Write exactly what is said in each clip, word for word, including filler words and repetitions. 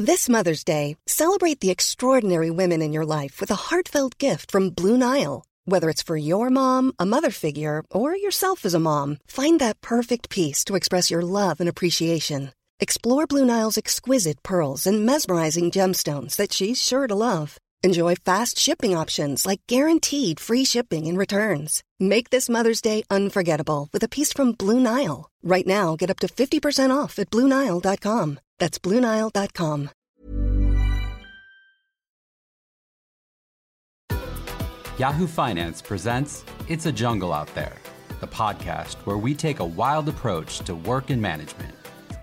This Mother's Day, celebrate the extraordinary women in your life with a heartfelt gift from Blue Nile. Whether it's for your mom, a mother figure, or yourself as a mom, find that perfect piece to express your love and appreciation. Explore Blue Nile's exquisite pearls and mesmerizing gemstones that she's sure to love. Enjoy fast shipping options like guaranteed free shipping and returns. Make this Mother's Day unforgettable with a piece from Blue Nile. Right now, get up to fifty percent off at Blue Nile dot com. That's Blue Nile dot com. Yahoo Finance presents It's a Jungle Out There, the podcast where we take a wild approach to work and management.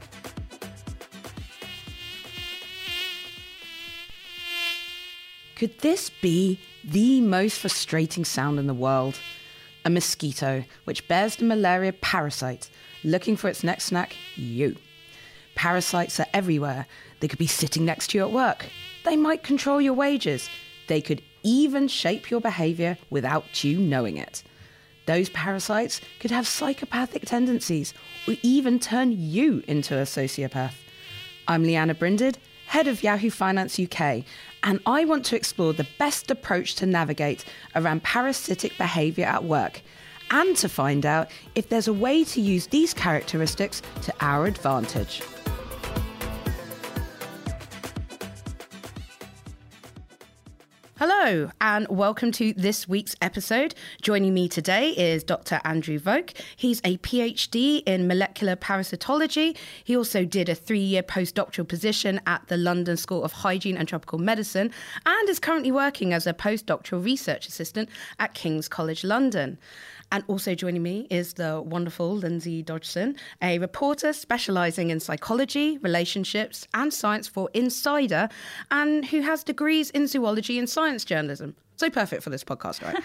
Could this be the most frustrating sound in the world? A mosquito, which bears the malaria parasite, looking for its next snack, you. Parasites are everywhere. They could be sitting next to you at work. They might control your wages. They could even shape your behaviour without you knowing it. Those parasites could have psychopathic tendencies or even turn you into a sociopath. I'm Leanna Brinded, head of Yahoo Finance U K, and I want to explore the best approach to navigate around parasitic behaviour at work and to find out if there's a way to use these characteristics to our advantage. Hello, and welcome to this week's episode. Joining me today is Doctor Andrew Voke. He's a PhD in molecular parasitology. He also did a three-year postdoctoral position at the London School of Hygiene and Tropical Medicine and is currently working as a postdoctoral research assistant at King's College London. And also joining me is the wonderful Lindsay Dodgson, a reporter specialising in psychology, relationships and science for Insider, and who has degrees in zoology and science journalism. So perfect for this podcast, right?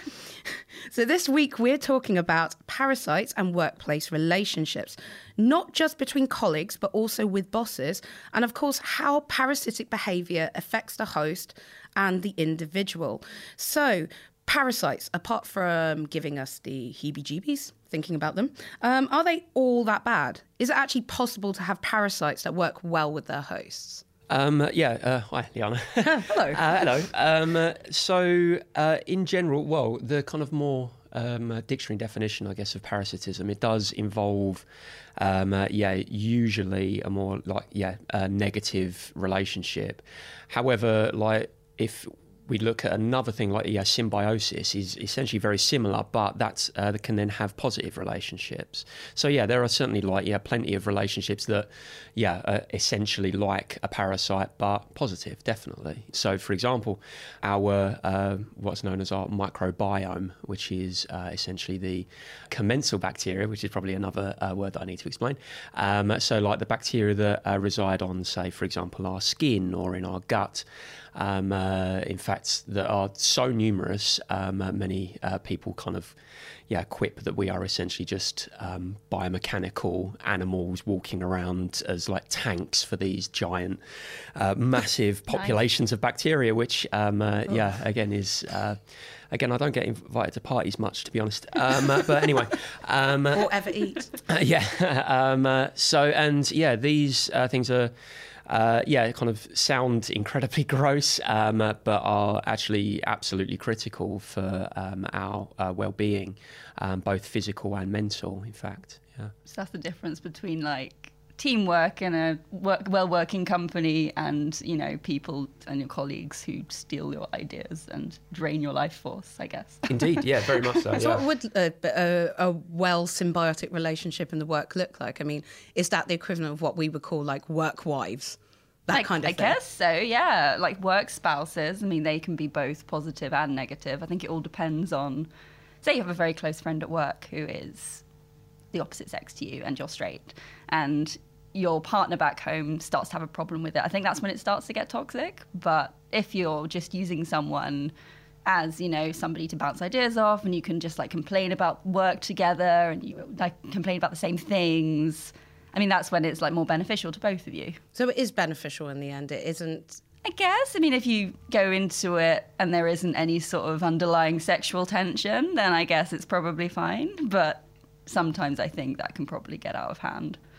So this week we're talking about parasites and workplace relationships, not just between colleagues, but also with bosses, and of course how parasitic behaviour affects the host and the individual. So parasites, apart from giving us the heebie-jeebies, thinking about them, um, are they all that bad? Is it actually possible to have parasites that work well with their hosts? Um, yeah, uh, hi, Liana. Hello. uh, hello. Um, uh, so, uh, in general, well, the kind of more um, uh, dictionary definition, I guess, of parasitism, it does involve, um, uh, yeah, usually a more, like, yeah, uh, negative relationship. However, like, if we look at another thing like yeah, symbiosis is essentially very similar, but that's uh, that can then have positive relationships. So yeah, there are certainly like yeah, plenty of relationships that yeah, are essentially like a parasite, but positive, definitely. So for example, our uh, what's known as our microbiome, which is uh, essentially the commensal bacteria, which is probably another uh, word that I need to explain. Um, so like the bacteria that uh, reside on, say, for example, our skin or in our gut. Um, uh, in fact, that are so numerous, um, uh, many uh, people kind of, yeah, quip that we are essentially just um, biomechanical animals walking around as like tanks for these giant, uh, massive populations nice. of bacteria, which, um, uh, oh. yeah, again is... Uh, Again, I don't get invited to parties much, to be honest. Um, uh, but anyway. Um, or ever eat. Uh, yeah. um, uh, so, and yeah, these uh, things are... Uh, yeah, kind of sound incredibly gross, um, uh, but are actually absolutely critical for um, our uh, well-being, um, both physical and mental, in fact. Yeah. So that's the difference between like teamwork in a work, well-working company and, you know, people and your colleagues who steal your ideas and drain your life force, I guess. Indeed, yeah, very much so. So yeah. what would a, a, a well symbiotic relationship in the work look like? I mean, is that the equivalent of what we would call like work wives? That I, kind of I thing. guess so, yeah. Like work spouses, I mean, they can be both positive and negative. I think it all depends on, say you have a very close friend at work who is the opposite sex to you and you're straight, and your partner back home starts to have a problem with it. I think that's when it starts to get toxic. But if you're just using someone as, you know, somebody to bounce ideas off, and you can just like complain about work together and you like complain about the same things, I mean, that's when it's like more beneficial to both of you. So it is beneficial in the end. It isn't... I guess. I mean, if you go into it and there isn't any sort of underlying sexual tension, then I guess it's probably fine. But sometimes I think that can probably get out of hand.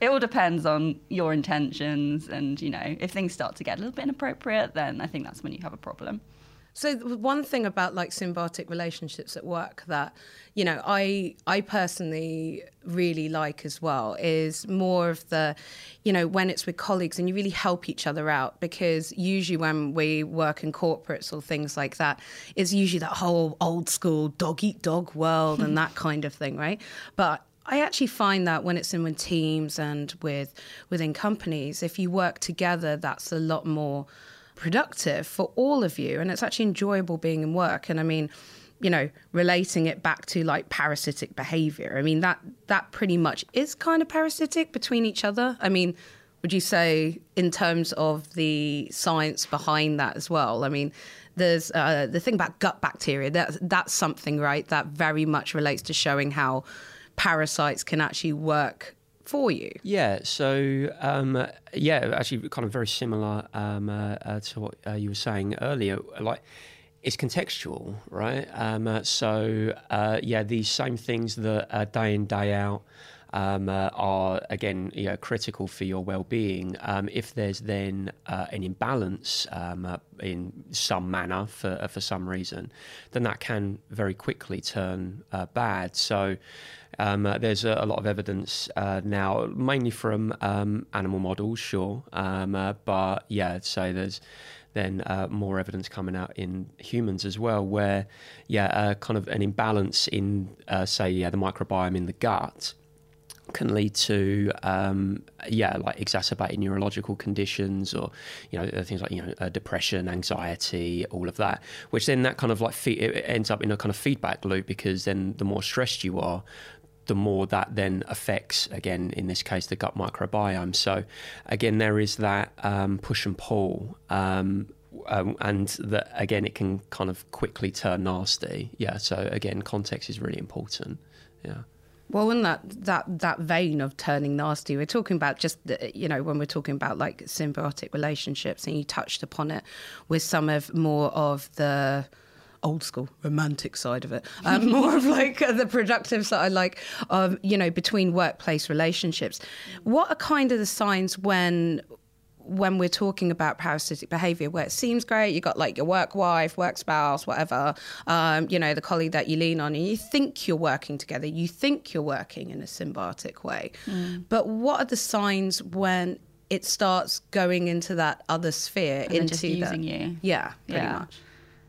it all depends on your intentions. And, you know, if things start to get a little bit inappropriate, then I think that's when you have a problem. So one thing about like symbiotic relationships at work that, you know, I I personally really like as well is more of the, you know, when it's with colleagues and you really help each other out, because usually when we work in corporates or things like that, it's usually that whole old school dog eat dog world and that kind of thing, right? But I actually find that when it's in with teams and with within companies, if you work together, that's a lot more productive for all of you, and it's actually enjoyable being in work. And I mean, you know, relating it back to like parasitic behavior, I mean that that pretty much is kind of parasitic between each other. I mean, would you say in terms of the science behind that as well? I mean, there's uh, the thing about gut bacteria, that that's something, right, that very much relates to showing how parasites can actually work for you. Yeah, so um, yeah, actually kind of very similar um, uh, uh, to what uh, you were saying earlier. Like, it's contextual, right? Um, uh, so uh, yeah, these same things that uh, day in, day out um, uh, are, again, you know, critical for your well-being. Um, if there's then uh, an imbalance um, uh, in some manner for uh, for some reason, then that can very quickly turn uh, bad. So Um, uh, there's a, a lot of evidence uh, now, mainly from um, animal models, sure, um, uh, but yeah, I'd say there's then uh, more evidence coming out in humans as well, where yeah, uh, kind of an imbalance in, uh, say, yeah, the microbiome in the gut can lead to um, yeah, like exacerbated neurological conditions, or you know, things like, you know, uh, depression, anxiety, all of that. Which then that kind of like fe- it ends up in a kind of feedback loop, because then the more stressed you are, the more that then affects, again, in this case, the gut microbiome. So again, there is that um, push and pull, um, um, and that again, it can kind of quickly turn nasty. Yeah. So again, context is really important. Yeah. Well, in that, that that vein of turning nasty, we're talking about just, the, you know, when we're talking about like symbiotic relationships, and you touched upon it with some of more of the old school romantic side of it, um, more of like uh, the productive side, like, um, you know, between workplace relationships. What are kind of the signs when when we're talking about parasitic behavior, where it seems great, you got like your work wife, work spouse, whatever, um, you know, the colleague that you lean on, and you think you're working together, you think you're working in a symbiotic way. Mm. But what are the signs when it starts going into that other sphere, and into just using the, you? Yeah, pretty yeah. much.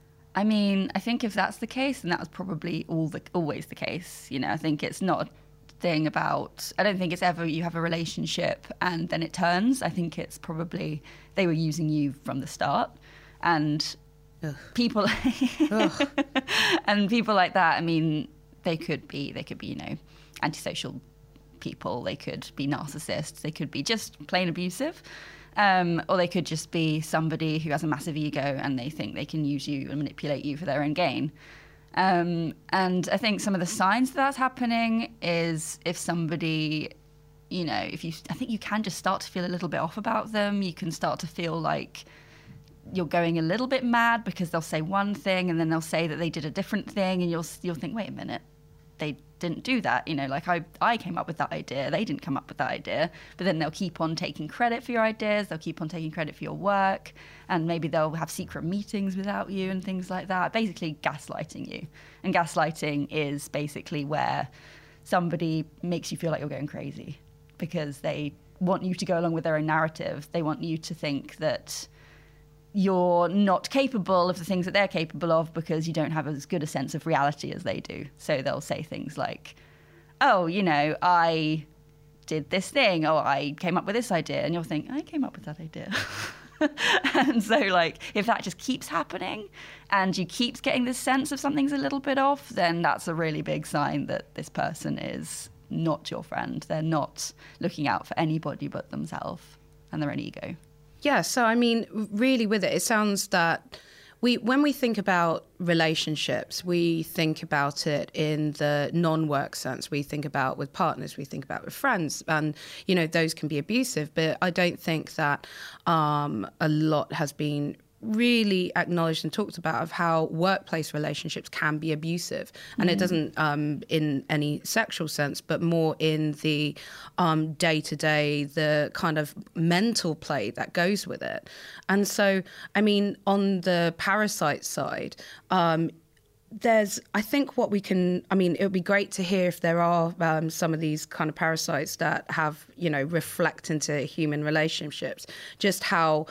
I mean, I think if that's the case, then that was probably all the, always the case. You know, I think it's not a thing about, I don't think it's ever you have a relationship and then it turns. I think it's probably they were using you from the start. And Ugh. people and people like that, I mean, they could be, they could be, you know, antisocial people. They could be narcissists. They could be just plain abusive. Um, or they could just be somebody who has a massive ego and they think they can use you and manipulate you for their own gain. Um, and I think some of the signs that that's happening is if somebody, you know, if you, I think you can just start to feel a little bit off about them. You can start to feel like you're going a little bit mad because they'll say one thing and then they'll say that they did a different thing, and you'll you'll think, wait a minute, they didn't do that, you know, like I, I came up with that idea, they didn't come up with that idea, but then they'll keep on taking credit for your ideas, they'll keep on taking credit for your work, and maybe they'll have secret meetings without you and things like that, basically gaslighting you. And gaslighting is basically where somebody makes you feel like you're going crazy because they want you to go along with their own narrative. They want you to think that you're not capable of the things that they're capable of because you don't have as good a sense of reality as they do. So they'll say things like, oh, you know, I did this thing, or I came up with this idea, and you'll think, I came up with that idea. And so, like, if that just keeps happening and you keep getting this sense of something's a little bit off, then that's a really big sign that this person is not your friend. They're not looking out for anybody but themselves and their own ego. Yeah, so I mean, really with it, it sounds that we, when we think about relationships, we think about it in the non-work sense. We think about with partners, we think about with friends, and, you know, those can be abusive, but I don't think that um, a lot has been really acknowledged and talked about of how workplace relationships can be abusive. And mm. it doesn't um, in any sexual sense, but more in the um, day-to-day, the kind of mental play that goes with it. And so, I mean, on the parasite side, um, there's, I think what we can, I mean, it would be great to hear if there are um, some of these kind of parasites that have, you know, reflect into human relationships, just how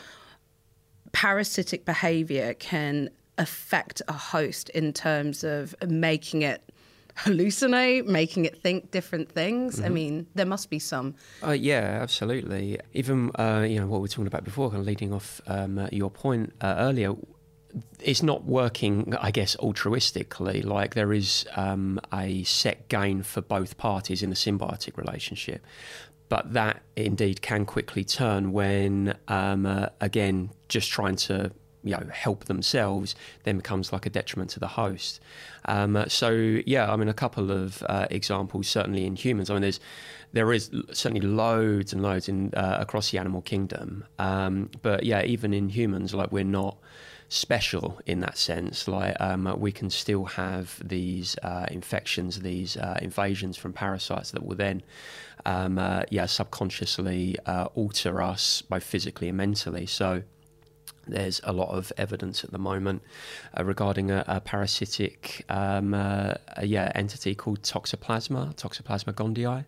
parasitic behavior can affect a host in terms of making it hallucinate, making it think different things. Mm-hmm. I mean, there must be some. Uh, yeah, absolutely. Even, uh, you know, what we were talking about before, kind of leading off um, uh, your point uh, earlier, it's not working, I guess, altruistically. Like there is um, a set gain for both parties in a symbiotic relationship. But that indeed can quickly turn when, um, uh, again, just trying to you know help themselves then becomes like a detriment to the host. Um, uh, so yeah, I mean a couple of uh, examples certainly in humans. I mean there's there is certainly loads and loads in uh, across the animal kingdom. Um, but yeah, even in humans, like we're not special in that sense. Like um, we can still have these uh, infections, these uh, invasions from parasites that will then, um, uh, yeah, subconsciously uh, alter us both physically and mentally. So there's a lot of evidence at the moment uh, regarding a, a parasitic, um, uh, a, yeah, entity called Toxoplasma, Toxoplasma gondii.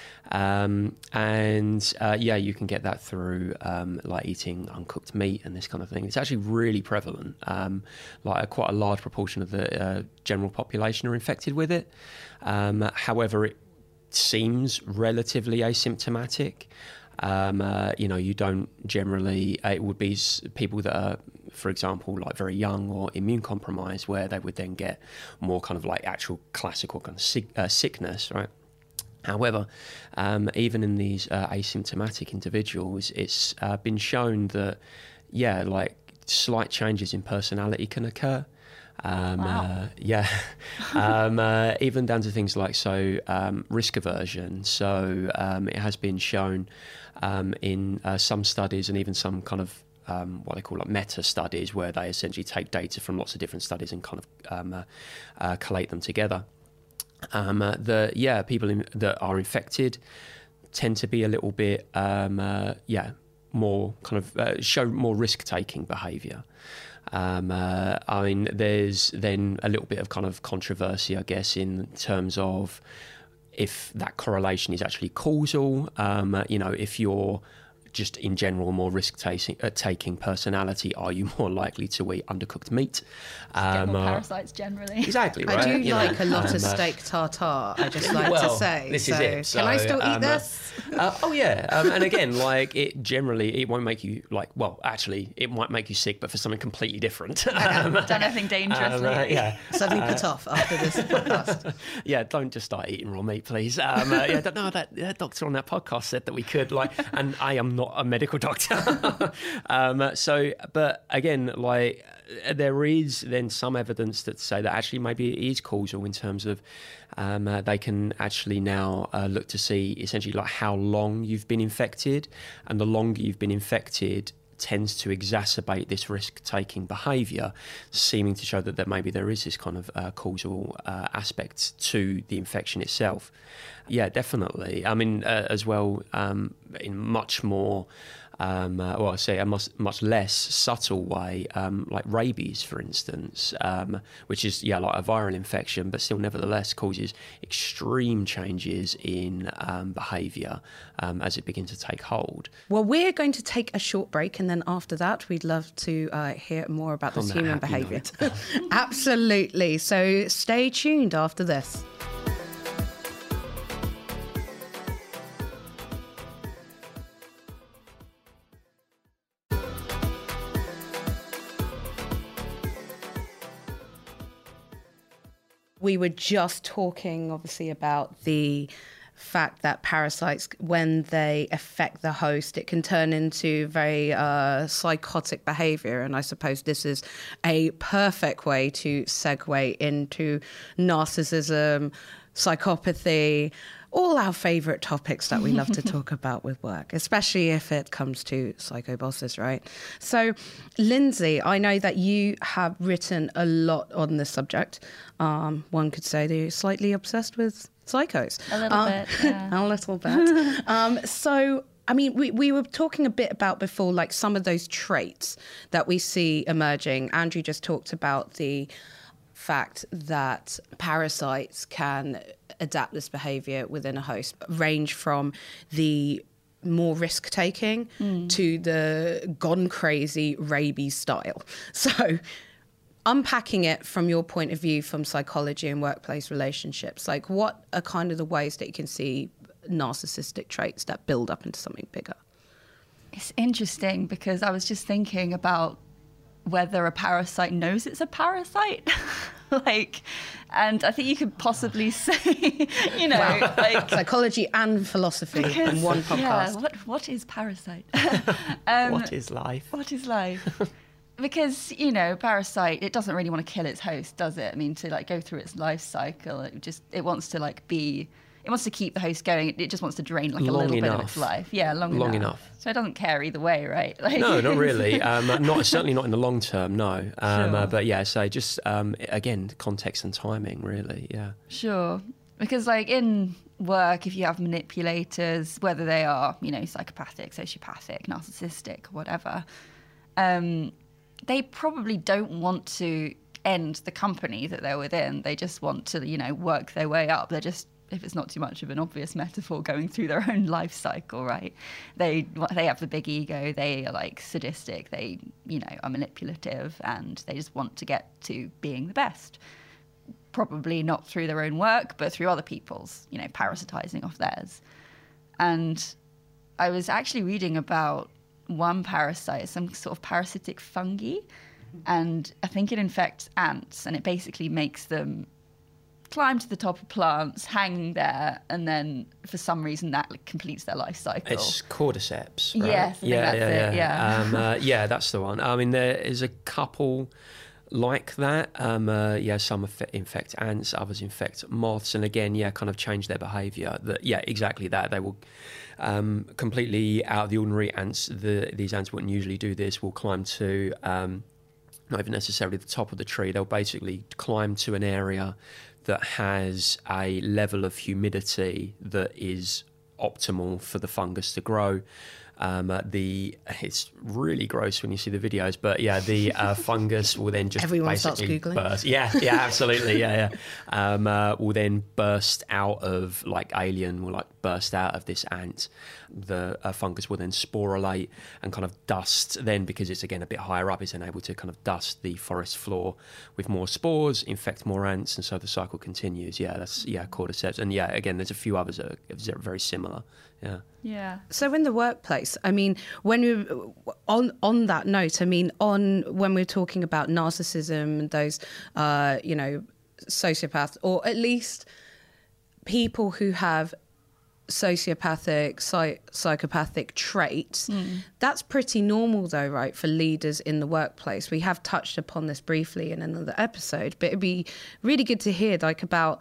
Um, and uh, yeah, you can get that through um, like eating uncooked meat and this kind of thing. It's actually really prevalent. Um, like a, quite a large proportion of the uh, general population are infected with it. Um, however, it seems relatively asymptomatic. Um, uh, you know, you don't generally. Uh, it would be people that are, for example, like very young or immune compromised, where they would then get more kind of like actual classical kind of sick, uh, sickness, right? However, um, even in these uh, asymptomatic individuals, it's uh, been shown that, yeah, like slight changes in personality can occur. Um, wow. uh, yeah, um, uh, even down to things like so um, risk aversion. So um, it has been shown um, in uh, some studies and even some kind of Um, what they call like meta studies, where they essentially take data from lots of different studies and kind of um, uh, uh, collate them together. Um, uh, the yeah, people in, that are infected tend to be a little bit um, uh, yeah more kind of uh, show more risk-taking behaviour. Um, uh, I mean, there's then a little bit of kind of controversy, I guess, in terms of if that correlation is actually causal. Um, uh, you know, if you're just in general more risk-taking uh, taking personality, are you more likely to eat undercooked meat? Um, Get more uh, parasites generally. Exactly, right? I do you like know, a lot um, of steak tartare, I just like well, to say. This so, is it. So, can I still eat um, this? Uh, oh yeah, um, and again, like it generally, it won't make you like. Well, actually, it might make you sick, but for something completely different. um, Done anything dangerously. Um, uh, yeah. Suddenly put off after this podcast. Yeah, don't just start eating raw meat, please. Um, uh, yeah, no, that, that doctor on that podcast said that we could, like, and I am not a medical doctor. um, so, but again, like, there is then some evidence that say that actually maybe it is causal in terms of um, uh, they can actually now uh, look to see essentially like how long you've been infected, and the longer you've been infected tends to exacerbate this risk-taking behaviour, seeming to show that, that maybe there is this kind of uh, causal uh, aspect to the infection itself. Yeah, definitely. I mean, uh, as well, um, in much more, um, uh, well, I say a much, much less subtle way, um, like rabies, for instance, um, which is, yeah, like a viral infection, but still nevertheless causes extreme changes in um, behaviour um, as it begins to take hold. Well, we're going to take a short break, and then after that, we'd love to uh, hear more about this human behaviour. Absolutely. So stay tuned after this. We were just talking, obviously, about the fact that parasites, when they affect the host, it can turn into very uh, psychotic behaviour. And I suppose this is a perfect way to segue into narcissism, psychopathy, all our favorite topics that we love to talk about with work, especially if it comes to psycho bosses, right? So, Lindsay, I know that you have written a lot on this subject. Um, one could say that you're slightly obsessed with psychos. A little um, bit, yeah. A little bit. um, so, I mean, we, we were talking a bit about before, like some of those traits that we see emerging. Andrew just talked about the fact that parasites can adapt this behavior within a host, range from the more risk-taking mm. to the gone crazy rabies style. So unpacking it from your point of view from psychology and workplace relationships, like what are kind of the ways that you can see narcissistic traits that build up into something bigger? It's interesting because I was just thinking about whether a parasite knows it's a parasite. like, and I think you could possibly say, you know, wow. like psychology and philosophy because, in one podcast. Yeah, what, what is parasite? um, what is life? What is life? Because, you know, parasite, it doesn't really want to kill its host, does it? I mean, to like go through its life cycle, it just, it wants to like be, it wants to keep the host going. It just wants to drain like a long little enough. bit of its life. Yeah, long, long enough. enough. So it doesn't care either way, right? Like, no, not really. Um, not certainly not in the long term. No. Um, sure. uh, but yeah, so just um, again, context and timing, really. Yeah. Sure, because like in work, if you have manipulators, whether they are, you know, psychopathic, sociopathic, narcissistic, whatever, um, they probably don't want to end the company that they're within. They just want to, you know, work their way up. They're just, if it's not too much of an obvious metaphor, going through their own life cycle, right? They they have the big ego. They are like sadistic. They, you know, are manipulative, and they just want to get to being the best. Probably not through their own work, but through other people's, you know, parasitizing off theirs. And I was actually reading about one parasite, some sort of parasitic fungi, and I think it infects ants, and it basically makes them climb to the top of plants, hang there, and then for some reason that like, completes their life cycle. It's cordyceps, right? Yes, I think yeah, that's yeah, it, yeah. yeah. Um, uh, yeah, that's the one. I mean, there is a couple like that. Um, uh, yeah, some inf- infect ants, others infect moths, and again, yeah, kind of change their behaviour. That, yeah, exactly that. They will um, completely out of the ordinary. Ants, the, these ants wouldn't usually do this. Will climb to um, not even necessarily the top of the tree. They'll basically climb to an area that has a level of humidity that is optimal for the fungus to grow. Um, uh, the it's really gross when you see the videos, but yeah, the uh, fungus will then just everyone basically starts googling. burst. Yeah, yeah, absolutely, yeah, yeah. Um, uh, will then burst out of like alien will like burst out of this ant. The uh, fungus will then sporulate and kind of dust. Then, because it's again a bit higher up, it's then able to kind of dust the forest floor with more spores, infect more ants, and so the cycle continues. Yeah, that's yeah, cordyceps, and yeah, again, there's a few others that are very similar. Yeah. Yeah. So in the workplace, I mean, when you on on that note, I mean, on when we're talking about narcissism, those, uh, you know, sociopaths, or at least people who have sociopathic, psych- psychopathic traits, mm. that's pretty normal though, right, for leaders in the workplace. We have touched upon this briefly in another episode, but it'd be really good to hear like about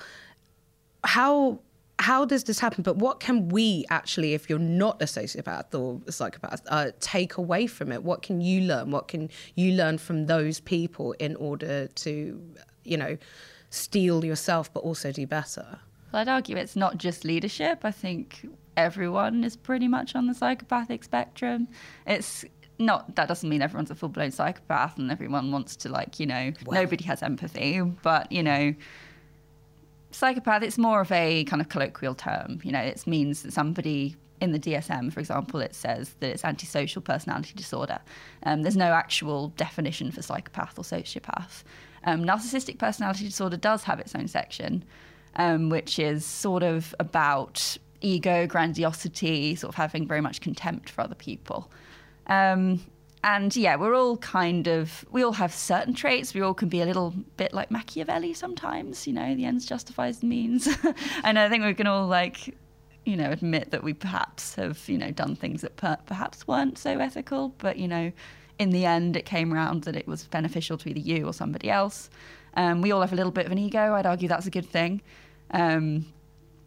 how how does this happen, but what can we actually, if you're not a sociopath or a psychopath, uh, take away from it? What can you learn? What can you learn from those people in order to, you know, steel yourself, but also do better? Well, I'd argue it's not just leadership. I think everyone is pretty much on the psychopathic spectrum. It's not, that doesn't mean everyone's a full-blown psychopath and everyone wants to, like, you know, well, nobody has empathy, but, you know, psychopath, it's more of a kind of colloquial term. You know, it means that somebody in the D S M, for example, it says that it's antisocial personality disorder. Um, there's no actual definition for psychopath or sociopath. Um, narcissistic personality disorder does have its own section, um, which is sort of about ego, grandiosity, sort of having very much contempt for other people. Um, And yeah, we're all kind of, we all have certain traits. We all can be a little bit like Machiavelli sometimes, you know, the ends justifies the means. And I think we can all like, you know, admit that we perhaps have, you know, done things that per- perhaps weren't so ethical. But, you know, in the end, it came around that it was beneficial to either you or somebody else. Um, we all have a little bit of an ego. I'd argue that's a good thing. Um,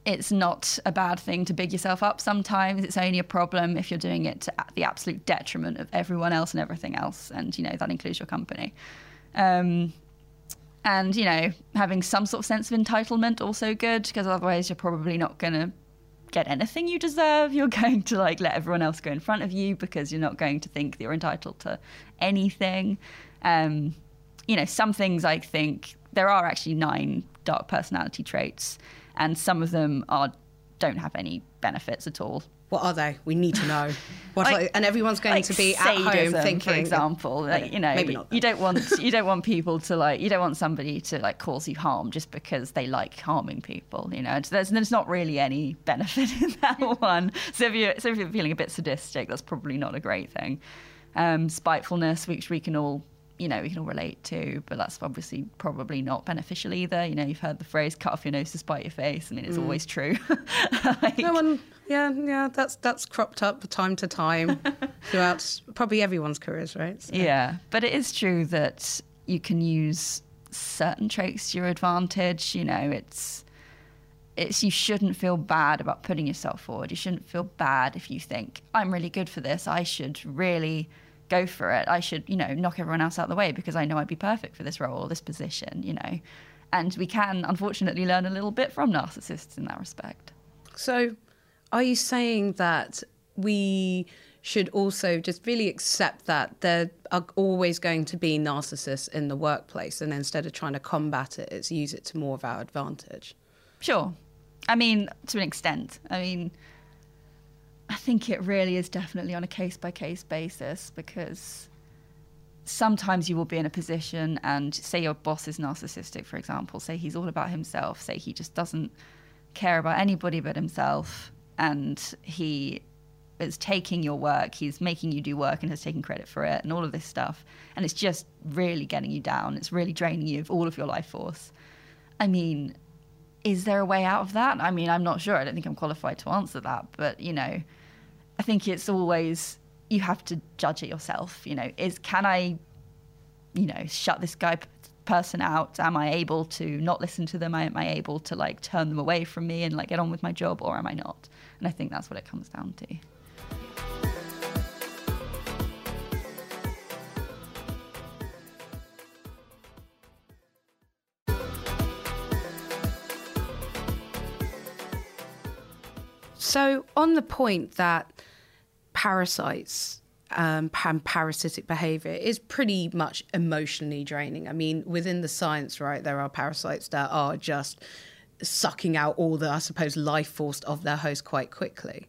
it's not a bad thing to big yourself up sometimes. It's only a problem if you're doing it to the absolute detriment of everyone else and everything else. And, you know, that includes your company. Um, and, you know, having some sort of sense of entitlement also good, because otherwise you're probably not going to get anything you deserve. You're going to, like, let everyone else go in front of you because you're not going to think that you're entitled to anything. Um, you know, some things I think there are actually nine dark personality traits, and some of them are don't have any benefits at all. What are they? We need to know. What like, are, and everyone's going like to be sadism, at home thinking, for example, like, you know, maybe not you don't want you don't want people to like you don't want somebody to like cause you harm just because they like harming people. You know, there's there's not really any benefit in that one. So if you so if you're feeling a bit sadistic, that's probably not a great thing. Um, spitefulness, which we can all. You know, we can all relate to, but that's obviously probably not beneficial either. You know, you've heard the phrase "cut off your nose to spite your face." I mean, it's mm. always true. like, no one, yeah, yeah, that's that's cropped up time to time throughout probably everyone's careers, right? So. Yeah, but it is true that you can use certain traits to your advantage. You know, it's it's you shouldn't feel bad about putting yourself forward. You shouldn't feel bad if you think I'm really good for this. I should really. Go for it. I should, you know, knock everyone else out of the way because I know I'd be perfect for this role or this position, you know. And we can, unfortunately, learn a little bit from narcissists in that respect. So are you saying that we should also just really accept that there are always going to be narcissists in the workplace, and instead of trying to combat it, it's use it to more of our advantage? Sure. I mean, to an extent. I mean... I think it really is definitely on a case-by-case basis, because sometimes you will be in a position and say your boss is narcissistic, for example, say he's all about himself, say he just doesn't care about anybody but himself, and he is taking your work, he's making you do work and has taken credit for it and all of this stuff, and it's just really getting you down, it's really draining you of all of your life force. I mean, is there a way out of that? I mean, I'm not sure. I don't think I'm qualified to answer that, but, you know, I think it's always, you have to judge it yourself. You know, is, can I, you know, shut this guy person out? Am I able to not listen to them? Am I able to like turn them away from me and like get on with my job, or am I not? And I think that's what it comes down to. So on the point that parasites um, and parasitic behaviour is pretty much emotionally draining. I mean, within the science, right, there are parasites that are just sucking out all the, I suppose, life force of their host quite quickly.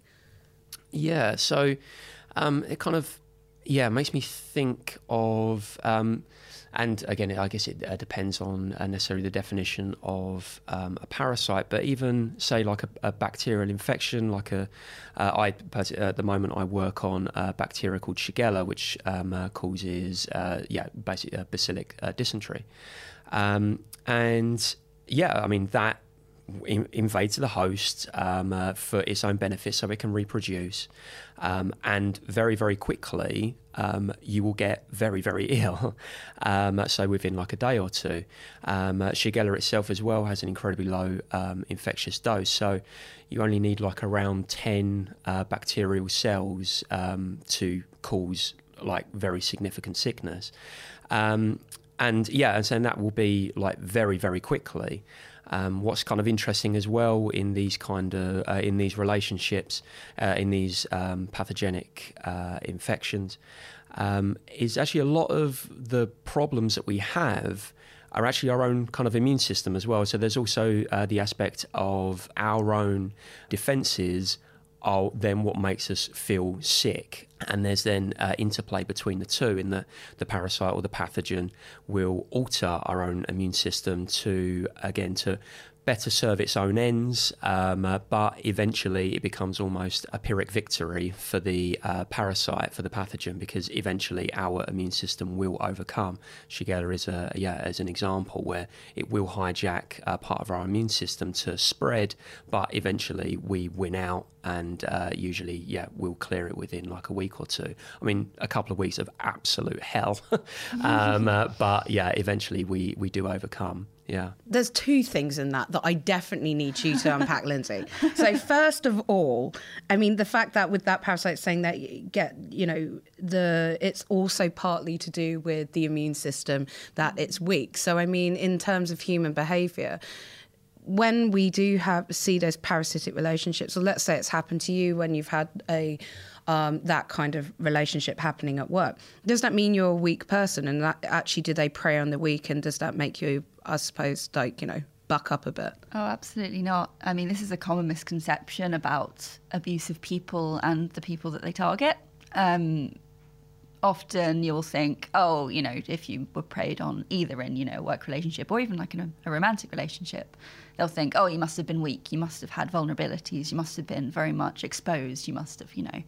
Yeah, so um, it kind of, yeah, makes me think of... Um, And again, I guess it uh, depends on uh, necessarily the definition of um, a parasite, but even say like a, a bacterial infection, like a, uh, I at the moment I work on a bacteria called Shigella, which um, uh, causes, uh, yeah, basically uh, bacillic uh, dysentery, um, and yeah, I mean that in, invades the host um, uh, for its own benefit, so it can reproduce, um, and very very quickly. Um, you will get very, very ill, um, so within like a day or two. Um, uh, Shigella itself as well has an incredibly low um, infectious dose, so you only need like around ten uh, bacterial cells um, to cause like very significant sickness. Um, and yeah, and so that will be like very, very quickly. Um, what's kind of interesting as well in these kind of uh, in these relationships, uh, in these um, pathogenic uh, infections, um, is actually a lot of the problems that we have are actually our own kind of immune system as well. So there's also uh, the aspect of our own defences are then what makes us feel sick. And there's then uh, interplay between the two, in that the parasite or the pathogen will alter our own immune system to, again, to better serve its own ends, um, uh, but eventually it becomes almost a Pyrrhic victory for the uh, parasite, for the pathogen, because eventually our immune system will overcome. Shigella is a yeah as an example where it will hijack uh, part of our immune system to spread, but eventually we win out, and uh, usually yeah we'll clear it within like a week week or two. I mean, a couple of weeks of absolute hell. um, uh, but yeah, eventually we, we do overcome. Yeah. There's two things in that that I definitely need you to unpack, Lindsay. So first of all, I mean, the fact that with that parasite saying that you get, you know, the it's also partly to do with the immune system, that it's weak. So, I mean, in terms of human behaviour, when we do have see those parasitic relationships, or let's say it's happened to you when you've had a um, that kind of relationship happening at work, does that mean you're a weak person? And that actually, do they prey on the weak? And does that make you, I suppose, like, you know, buck up a bit? Oh, absolutely not. I mean, this is a common misconception about abusive people and the people that they target. Um, often you'll think, oh, you know, if you were preyed on either in, you know, a work relationship or even like in a, a romantic relationship, they'll think, oh, you must have been weak. You must have had vulnerabilities. You must have been very much exposed. You must have, you know,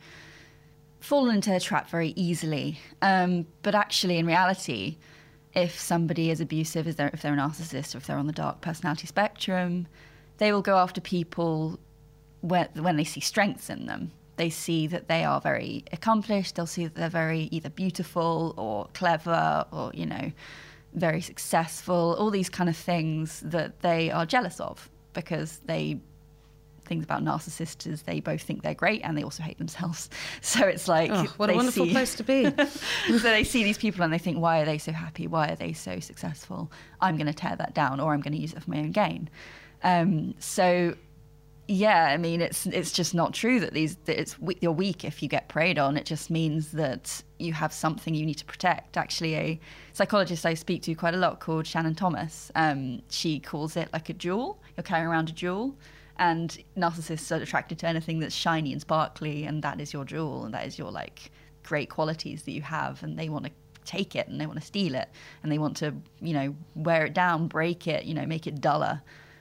fallen into a trap very easily. Um, but actually, in reality, if somebody is abusive, if they're, if they're a narcissist, or if they're on the dark personality spectrum, they will go after people when, when they see strengths in them. They see that they are very accomplished. They'll see that they're very either beautiful or clever or, you know, very successful, all these kind of things that they are jealous of, because they things about narcissists is they both think they're great and they also hate themselves. So it's like, oh, what a wonderful see, place to be. So they see these people and they think, why are they so happy? Why are they so successful? I'm going to tear that down, or I'm going to use it for my own gain. Um, so yeah, I mean, it's it's just not true that these that it's you're weak if you get preyed on. It just means that you have something you need to protect. Actually, a psychologist I speak to quite a lot called Shannon Thomas, um, she calls it like a jewel. You're carrying around a jewel. And narcissists are attracted to anything that's shiny and sparkly, and that is your jewel, and that is your like great qualities that you have, and they want to take it and they want to steal it, and they want to, you know, wear it down, break it, you know, make it duller.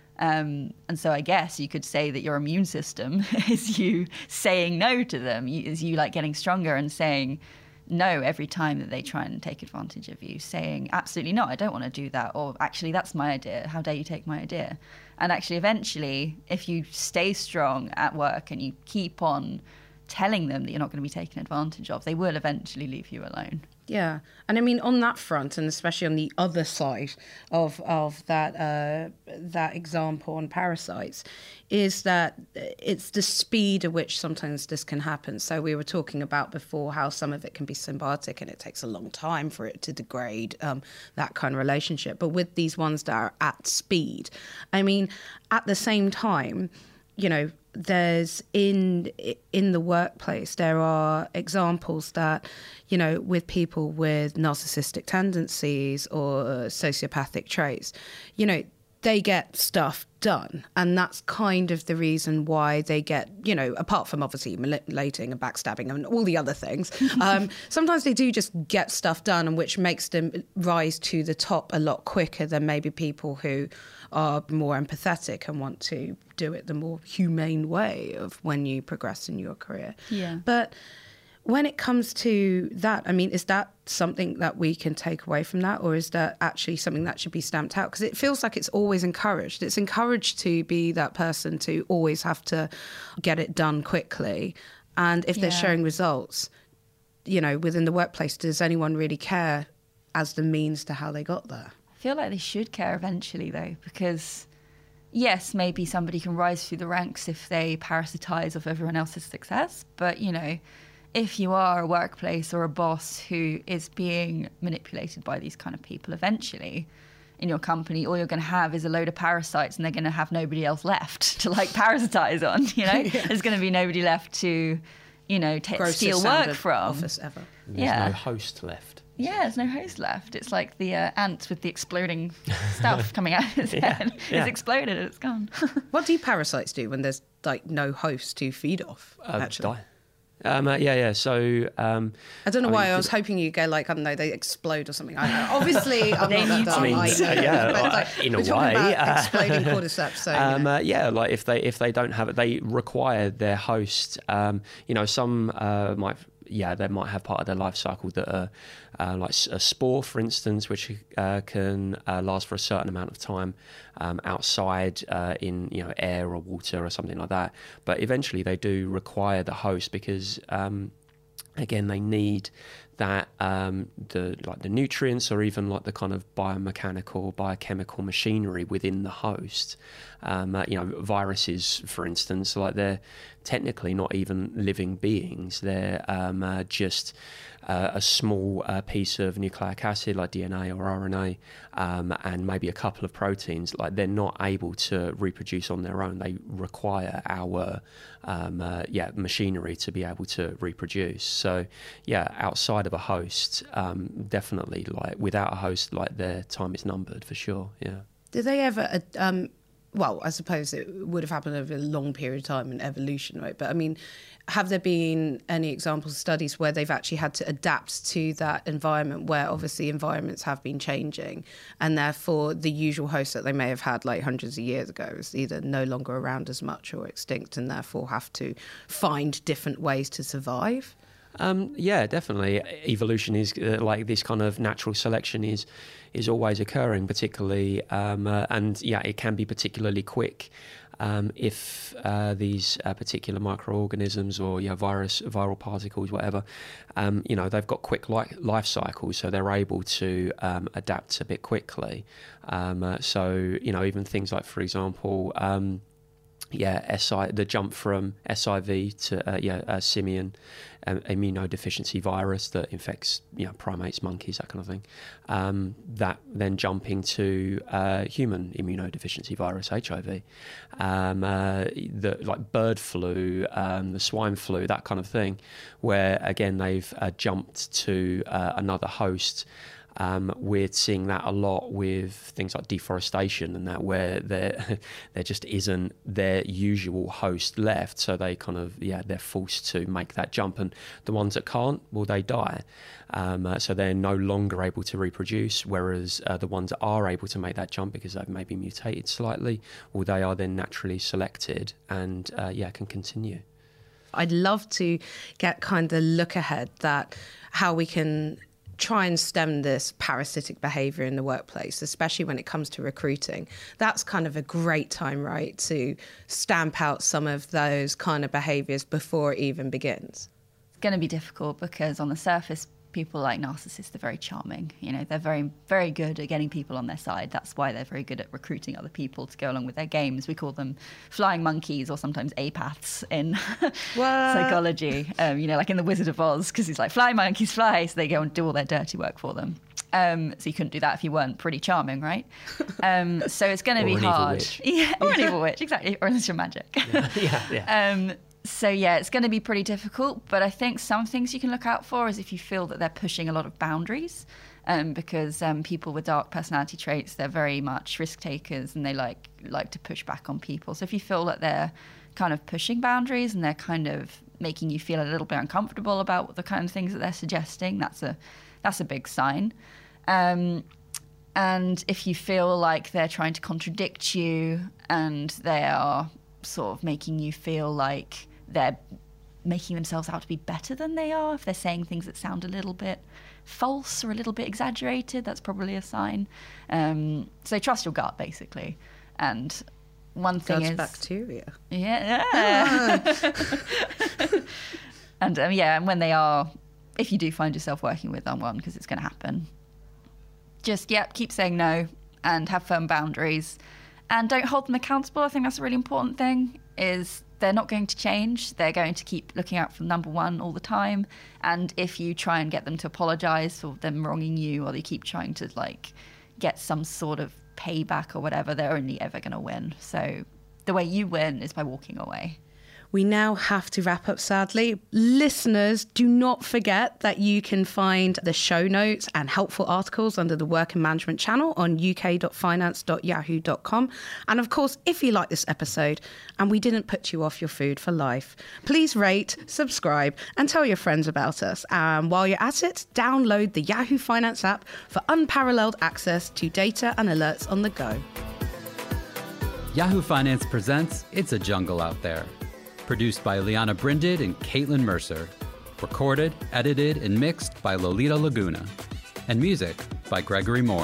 Um, and so I guess you could say that your immune system is you saying no to them, is you like getting stronger and saying no every time that they try and take advantage of you, saying absolutely not, I don't want to do that, or actually that's my idea, how dare you take my idea. And actually eventually, if you stay strong at work and you keep on telling them that you're not going to be taken advantage of, they will eventually leave you alone. Yeah. And I mean, on that front, and especially on the other side of of that uh, that example on parasites, is that it's the speed at which sometimes this can happen. So we were talking about before how some of it can be symbiotic and it takes a long time for it to degrade, um, that kind of relationship. But with these ones that are at speed, I mean, at the same time, you know, there's in in the workplace, there are examples that, you know, with people with narcissistic tendencies or sociopathic traits, you know, they get stuff done. And that's kind of the reason why they get, you know, apart from obviously manipulating and backstabbing and all the other things, um, sometimes they do just get stuff done, and which makes them rise to the top a lot quicker than maybe people who are more empathetic and want to do it the more humane way of when you progress in your career. Yeah. But when it comes to that, I mean, is that something that we can take away from that, or is that actually something that should be stamped out? Because it feels like it's always encouraged. It's encouraged to be that person to always have to get it done quickly. And if they're Yeah. showing results, you know, within the workplace, does anyone really care as the means to how they got there? I feel like they should care eventually, though, because yes, maybe somebody can rise through the ranks if they parasitize off everyone else's success. But, you know, if you are a workplace or a boss who is being manipulated by these kind of people, eventually in your company, all you're going to have is a load of parasites, and they're going to have nobody else left to like parasitize on, you know? Yeah. There's going to be nobody left to, you know, t- steal work from. Office ever. There's Yeah. no host left. Yeah, there's no host left. It's like the uh, ant with the exploding stuff coming out of his Yeah, head. yeah. It's exploded and it's gone. What do parasites do when there's like no host to feed off? Uh, actually, die. Um, uh, yeah, yeah. So um, I don't know I why mean, I was hoping you go like, I don't know, they explode or something. I don't know. Obviously, I'm They not that mutate. dumb. I mean, I know. uh, yeah, But, uh, like, in a we're talking way, about uh, exploding cordyceps. So, you Um, know. uh, yeah, like if they if they don't have it, they require their host. Um, you know, some uh, might. Yeah, they might have part of their life cycle that are uh, like a spore, for instance, which uh, can uh, last for a certain amount of time um, outside uh, in you know air or water or something like that. But eventually, they do require the host because um, again, they need that um, the like the nutrients or even like the kind of biomechanical, biochemical machinery within the host. Um, uh, you know, viruses, for instance, like they're technically not even living beings. They're um, uh, just uh, a small uh, piece of nucleic acid like D N A or R N A um, and maybe a couple of proteins. Like they're not able to reproduce on their own. They require our um, uh, yeah machinery to be able to reproduce. So yeah, outside of a host, um, definitely like without a host, like their time is numbered for sure. Yeah. Did they ever? Um, well, I suppose it would have happened over a long period of time in evolution, right? But I mean, have there been any examples of studies where they've actually had to adapt to that environment, where obviously environments have been changing, and therefore the usual host that they may have had like hundreds of years ago is either no longer around as much or extinct, and therefore have to find different ways to survive? Um, yeah, definitely. Evolution is uh, like this kind of natural selection is is always occurring, particularly, um, uh, and yeah, it can be particularly quick um, if uh, these uh, particular microorganisms or yeah, virus, viral particles, whatever, um, you know, they've got quick li- life cycles, so they're able to um, adapt a bit quickly. Um, uh, so you know, even things like, for example. Um, Yeah, S I the jump from S I V to uh, yeah, uh, simian um, immunodeficiency virus that infects you know primates, monkeys, that kind of thing. Um, that then jumping to uh, human immunodeficiency virus, H I V, um, uh, the like bird flu, um, the swine flu, that kind of thing, where again they've uh, jumped to uh, another host. Um, we're seeing that a lot with things like deforestation and that, where there there just isn't their usual host left, so they kind of yeah they're forced to make that jump, and the ones that can't, well, they die, um, uh, so they're no longer able to reproduce. Whereas uh, the ones that are able to make that jump because they've maybe mutated slightly, well, they are then naturally selected and uh, yeah can continue. I'd love to get kind of look ahead that how we can try and stem this parasitic behaviour in the workplace, especially when it comes to recruiting. That's kind of a great time, right, to stamp out some of those kind of behaviours before it even begins. It's going to be difficult because on the surface, people like narcissists are very charming. You know, they're very, very good at getting people on their side. That's why they're very good at recruiting other people to go along with their games. We call them flying monkeys or sometimes apaths in psychology. Um, you know, like in The Wizard of Oz, because he's like, fly monkeys, fly. So they go and do all their dirty work for them. Um, so you couldn't do that if you weren't pretty charming, right? Um, so it's going to be an hard. Evil witch. Yeah, or an evil witch, exactly. Or unless you're magic. Yeah, yeah. yeah. Um, So, yeah, it's going to be pretty difficult. But I think some things you can look out for is if you feel that they're pushing a lot of boundaries, um, because um, people with dark personality traits, they're very much risk takers and they like like to push back on people. So if you feel that they're kind of pushing boundaries and they're kind of making you feel a little bit uncomfortable about the kind of things that they're suggesting, that's a that's a big sign. Um, and if you feel like they're trying to contradict you and they are sort of making you feel like they're making themselves out to be better than they are, if they're saying things that sound a little bit false or a little bit exaggerated, that's probably a sign. Um, so trust your gut, basically. And one thing God's is bacteria. Yeah. yeah. and um, yeah, and when they are, if you do find yourself working with them, one, because it's going to happen, just yeah, keep saying no and have firm boundaries, and don't hold them accountable. I think that's a really important thing. Is they're not going to change. They're going to keep looking out for number one all the time. And if you try and get them to apologise for them wronging you, or they keep trying to like get some sort of payback or whatever, they're only ever going to win. So the way you win is by walking away. We now have to wrap up, sadly. Listeners, do not forget that you can find the show notes and helpful articles under the Work and Management channel on u k dot finance dot yahoo dot com. And of course, if you like this episode and we didn't put you off your food for life, please rate, subscribe, and tell your friends about us. And while you're at it, download the Yahoo Finance app for unparalleled access to data and alerts on the go. Yahoo Finance presents It's a Jungle Out There. Produced by Liana Brinded and Caitlin Mercer. Recorded, edited, and mixed by Lolita Laguna. And music by Gregory Moore.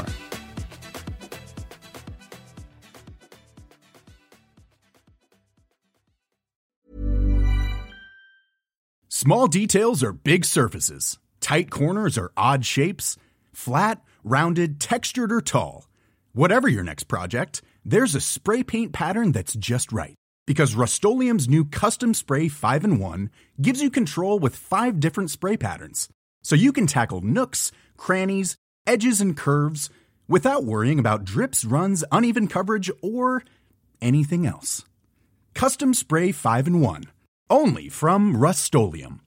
Small details or big surfaces, tight corners or odd shapes, flat, rounded, textured, or tall. Whatever your next project, there's a spray paint pattern that's just right. Because Rust-Oleum's new Custom Spray five in one gives you control with five different spray patterns. So you can tackle nooks, crannies, edges, and curves without worrying about drips, runs, uneven coverage, or anything else. Custom Spray five in one. Only from Rust-Oleum.